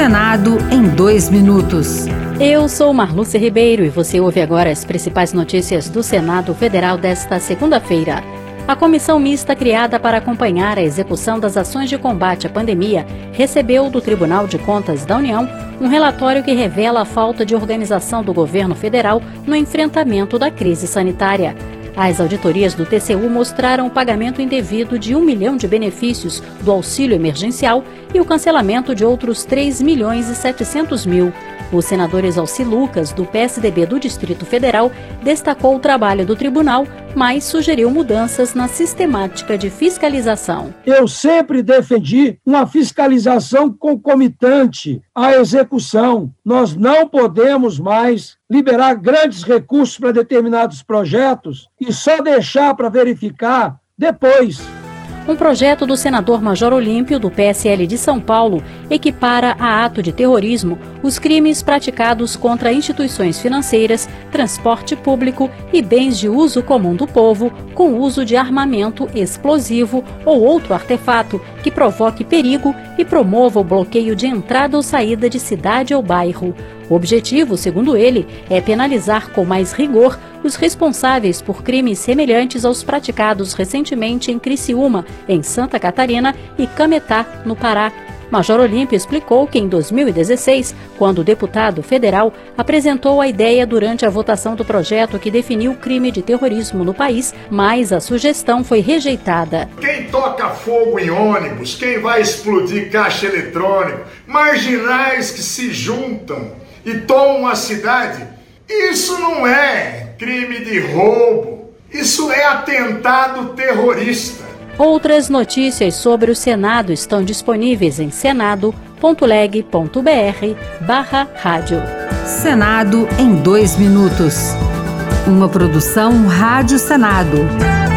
Senado em 2 minutos. Eu sou Marlúcia Ribeiro e você ouve agora as principais notícias do Senado Federal desta segunda-feira. A comissão mista criada para acompanhar a execução das ações de combate à pandemia recebeu do Tribunal de Contas da União um relatório que revela a falta de organização do governo federal no enfrentamento da crise sanitária. As auditorias do TCU mostraram o pagamento indevido de 1 milhão de benefícios do auxílio emergencial e o cancelamento de outros 3 milhões e 700 mil. O senador Exalci Lucas, do PSDB do Distrito Federal, destacou o trabalho do tribunal, mas sugeriu mudanças na sistemática de fiscalização. Eu sempre defendi uma fiscalização concomitante à execução. Nós não podemos mais liberar grandes recursos para determinados projetos e só deixar para verificar depois. Um projeto do senador Major Olímpio, do PSL de São Paulo, equipara a ato de terrorismo os crimes praticados contra instituições financeiras, transporte público e bens de uso comum do povo, com uso de armamento explosivo ou outro artefato que provoque perigo e promova o bloqueio de entrada ou saída de cidade ou bairro. O objetivo, segundo ele, é penalizar com mais rigor os responsáveis por crimes semelhantes aos praticados recentemente em Criciúma, em Santa Catarina, e Cametá, no Pará. Major Olímpio explicou que em 2016, quando o deputado federal apresentou a ideia durante a votação do projeto que definiu o crime de terrorismo no país, mas a sugestão foi rejeitada. Quem toca fogo em ônibus, quem vai explodir caixa eletrônico, marginais que se juntam e tomam a cidade, isso não é crime de roubo, isso é atentado terrorista. Outras notícias sobre o Senado estão disponíveis em senado.leg.br/rádio. Senado em 2 minutos. Uma produção Rádio Senado.